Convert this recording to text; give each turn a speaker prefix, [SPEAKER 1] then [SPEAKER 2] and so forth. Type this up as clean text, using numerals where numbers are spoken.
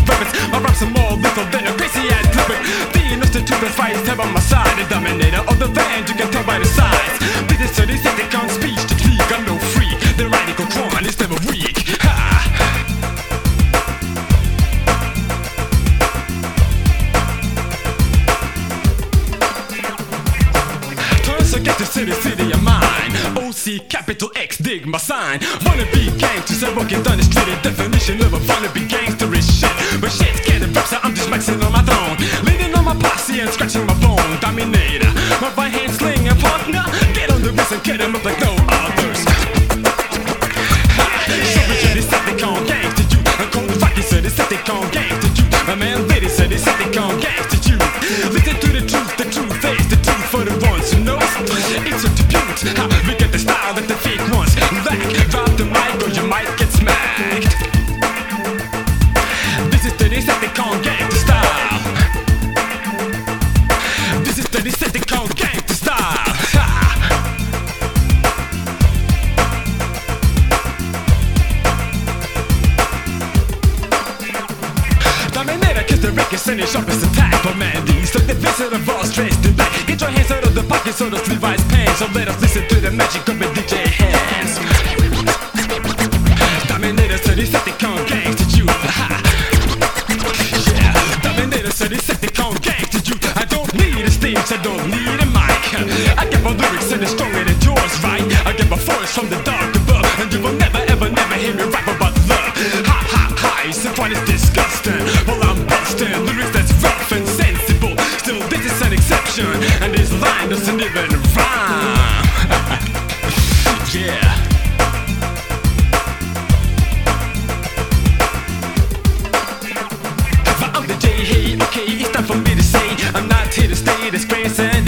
[SPEAKER 1] weapons. My raps are more lethal than a crazy ass flippin'. The instituted fights have on my side. The dominator of the band, you can tell by the size. This is 30 second count speech to speak. I'm no freak. The radical cron is never weak. Ha! So get the city of mine. OC capital X, dig my sign. Wannabe gangsters, I walk in down the street. A definition of a wannabe gangster is shit. But shit's getting rough, so I'm just maxing on my throne. Leaning on my posse and scratching my bone. Dominator, my right hand sling and partner. Get on the wrist and get him up like no others. So we get Decepticon gangster you. And Cold Rocky said Decepticon gangster you. My man Liddy said Decepticon gangster you. Listen to the truth is the truth for the ones who know. It's a tribute, how we get the style that the fake ones lack. Drop the mic or you might get smacked. This is the Decepticon gangster style. This is the Decepticon gangster style. Dominator kiss the record, send his sharpest attack. But man, these like the visit of all dressed in black. Get your hands out of the pockets of those Levi's pants. So let us listen to the magic of a DJ hands. Dominator said Decepticon gangster you. Yeah, Dominator said Decepticon gangster you. I don't need a stage, I don't need a mic. I get my lyrics and it's stronger than yours, right? I get my voice from the dark above. And you will never ever never hear me rap about love. Ha ha ha, so fun is disgusting. Well I'm busting, lyrics that's rough and sensible. Still this is an exception, and this line doesn't even rhyme. Yeah. But I'm the J, hey, okay, it's time for me to say I'm not here to stay this crazy.